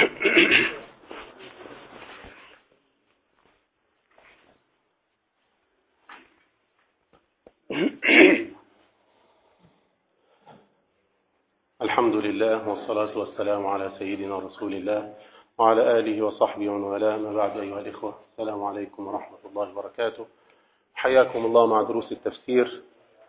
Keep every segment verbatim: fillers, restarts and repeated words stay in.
الحمد لله والصلاة والسلام على سيدنا رسول الله وعلى آله وصحبه ومن والاه. ما بعد، أيها الإخوة، السلام عليكم ورحمة الله وبركاته. حياكم الله مع دروس التفسير.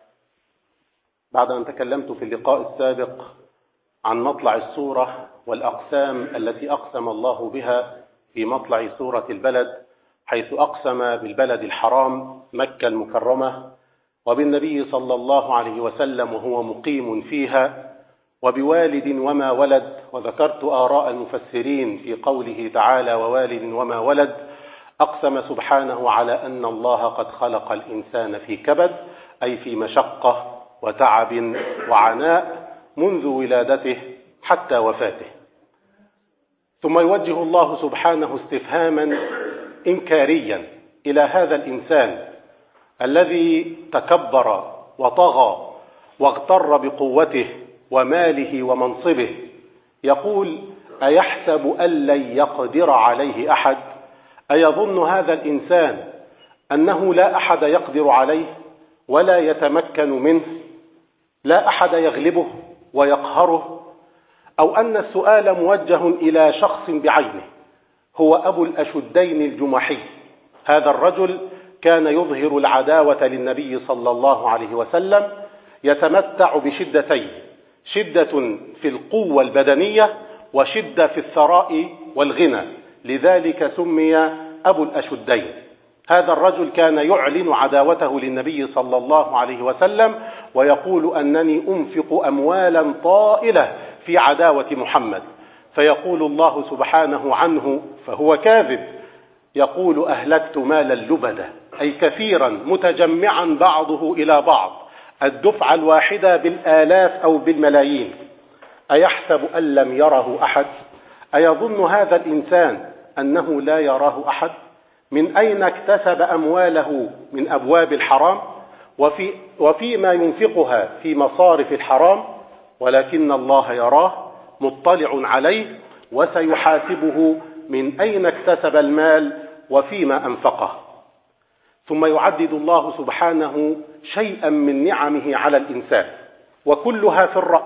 بعد أن تكلمت في اللقاء السابق عن مطلع السورة والأقسام التي أقسم الله بها في مطلع سورة البلد، حيث أقسم بالبلد الحرام مكة المكرمة، وبالنبي صلى الله عليه وسلم وهو مقيم فيها، وبوالد وما ولد. وذكرت آراء المفسرين في قوله تعالى ووالد وما ولد. أقسم سبحانه على أن الله قد خلق الإنسان في كبد، أي في مشقة وتعب وعناء منذ ولادته حتى وفاته. ثم يوجه الله سبحانه استفهاما إنكاريا إلى هذا الإنسان الذي تكبر وطغى واغتر بقوته وماله ومنصبه، يقول: أيحسب أن لن يقدر عليه أحد؟ أيظن هذا الإنسان أنه لا أحد يقدر عليه ولا يتمكن منه، لا أحد يغلبه ويقهره؟ أو أن السؤال موجه إلى شخص بعينه، هو أبو الأشدين الجمحي. هذا الرجل كان يظهر العداوة للنبي صلى الله عليه وسلم، يتمتع بشدتين: شدة في القوة البدنية وشدة في الثراء والغنى، لذلك سمي أبو الأشدين. هذا الرجل كان يعلن عداوته للنبي صلى الله عليه وسلم ويقول: أنني أنفق أموالا طائلة في عداوة محمد. فيقول الله سبحانه عنه فهو كاذب، يقول: أهلكت مالا لبدا، أي كثيرا متجمعا بعضه إلى بعض، الدفعة الواحدة بالآلاف أو بالملايين. أيحسب أن لم يره أحد؟ أيظن هذا الإنسان أنه لا يراه أحد؟ من أين اكتسب أمواله؟ من أبواب الحرام، وفي وفيما ينفقها في مصارف الحرام، ولكن الله يراه مطلع عليه وسيحاسبه من أين اكتسب المال وفيما أنفقه. ثم يعدد الله سبحانه شيئا من نعمه على الإنسان، وكلها في الرأس،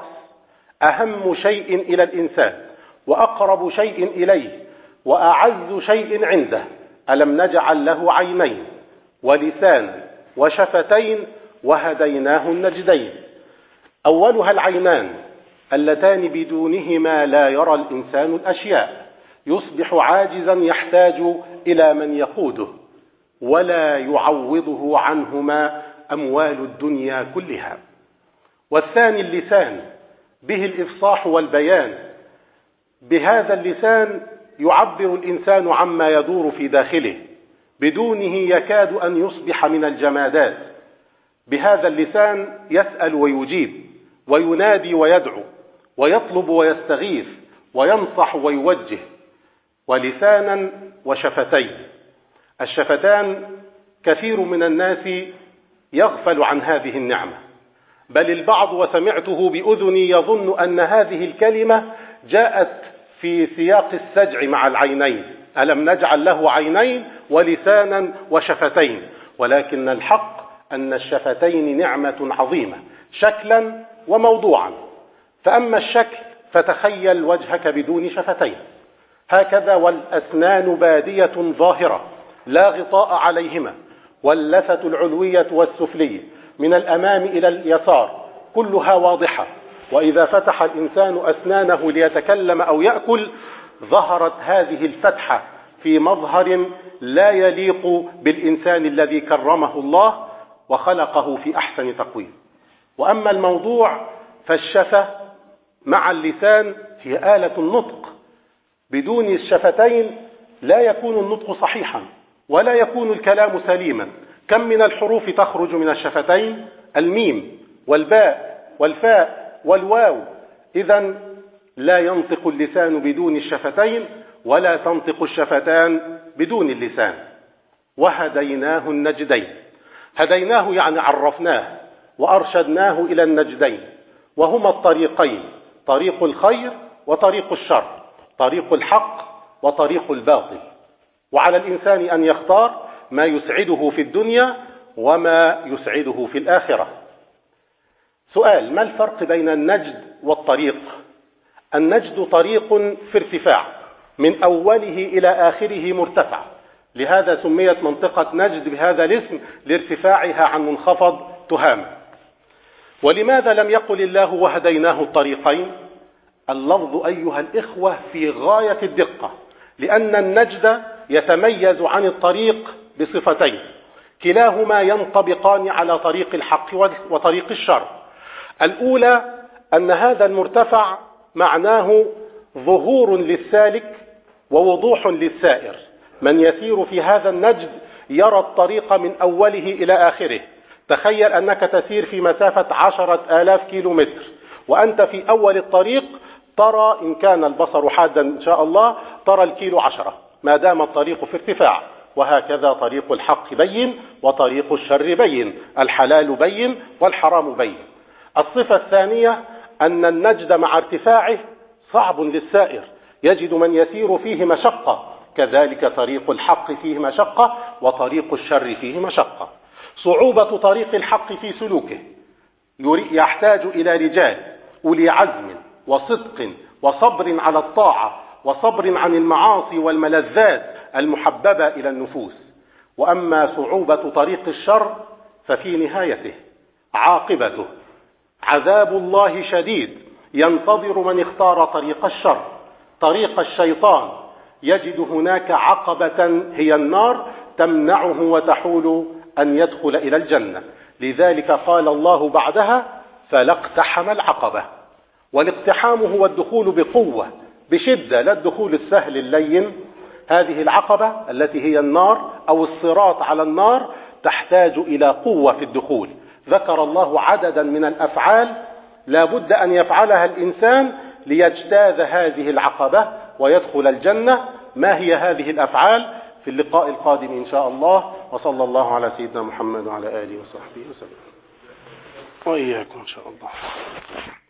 أهم شيء إلى الإنسان وأقرب شيء إليه وأعز شيء عنده. ألم نجعل له عينين ولسانا وشفتين وهديناه النجدين. أولها العينان اللتان بدونهما لا يرى الإنسان الأشياء، يصبح عاجزا يحتاج إلى من يقوده، ولا يعوضه عنهما أموال الدنيا كلها. والثاني اللسان، به الإفصاح والبيان. بهذا اللسان يعبر الإنسان عما يدور في داخله، بدونه يكاد أن يصبح من الجمادات. بهذا اللسان يسأل ويجيب، وينادي ويدعو، ويطلب ويستغيث، وينصح ويوجه. ولسانا وشفتين. الشفتان كثير من الناس يغفل عن هذه النعمة، بل البعض وسمعته بأذني يظن أن هذه الكلمة جاءت في سياق السجع مع العينين: ألم نجعل له عينين ولسانا وشفتين. ولكن الحق أن الشفتين نعمة عظيمة شكلا وموضوعا. فأما الشكل فتخيل وجهك بدون شفتين هكذا، والأسنان بادية ظاهرة لا غطاء عليهما، واللثة العلوية والسفلية من الأمام إلى اليسار كلها واضحة. وإذا فتح الإنسان أسنانه ليتكلم أو يأكل ظهرت هذه الفتحة في مظهر لا يليق بالإنسان الذي كرمه الله وخلقه في أحسن تقويم. وأما الموضوع فالشفة مع اللسان هي آلة النطق. بدون الشفتين لا يكون النطق صحيحا ولا يكون الكلام سليما. كم من الحروف تخرج من الشفتين؟ الميم والباء والفاء والواو. إذن لا ينطق اللسان بدون الشفتين، ولا تنطق الشفتان بدون اللسان. وهديناه النجدين. هديناه يعني عرفناه وأرشدناه إلى النجدين، وهما الطريقين: طريق الخير وطريق الشر. طريق الحق وطريق الباطل، وعلى الإنسان أن يختار ما يسعده في الدنيا وما يسعده في الآخرة. سؤال: ما الفرق بين النجد والطريق؟ النجد طريق في ارتفاع من أوله إلى آخره مرتفع، لهذا سميت منطقة نجد بهذا الاسم لارتفاعها عن منخفض تهامة. ولماذا لم يقل الله وهديناه الطريقين؟ اللفظ أيها الإخوة في غاية الدقة، لأن النجد يتميز عن الطريق بصفتين كلاهما ينطبقان على طريق الحق وطريق الشر. الأولى أن هذا المرتفع معناه ظهور للسالك ووضوح للسائر، من يسير في هذا النجد يرى الطريق من أوله إلى آخره. تخيل أنك تسير في مسافة عشرة آلاف كيلو متر، وأنت في أول الطريق ترى، إن كان البصر حادا إن شاء الله، ترى الكيلو عشرة ما دام الطريق في ارتفاع. وهكذا طريق الحق بين وطريق الشر بين، الحلال بين والحرام بين. الصفة الثانية أن النجد مع ارتفاعه صعب للسائر، يجد من يسير فيه مشقة، كذلك طريق الحق فيه مشقة وطريق الشر فيه مشقة. صعوبة طريق الحق في سلوكه يحتاج إلى رجال أولي عزم وصدق وصبر على الطاعة وصبر عن المعاصي والملذات المحببة إلى النفوس. وأما صعوبة طريق الشر ففي نهايته عاقبته عذاب الله شديد ينتظر من اختار طريق الشر، طريق الشيطان. يجد هناك عقبة هي النار تمنعه وتحول أن يدخل إلى الجنة. لذلك قال الله بعدها: فلا اقتحم العقبة. والاقتحام هو الدخول بقوة بشدة، لا الدخول السهل اللين. هذه العقبة التي هي النار أو الصراط على النار تحتاج إلى قوة في الدخول. ذكر الله عددا من الأفعال لا بد أن يفعلها الإنسان ليجتاز هذه العقبة ويدخل الجنة. ما هي هذه الأفعال؟ في اللقاء القادم إن شاء الله. وصلى الله على سيدنا محمد وعلى آله وصحبه وسلم، وإياكم إن شاء الله.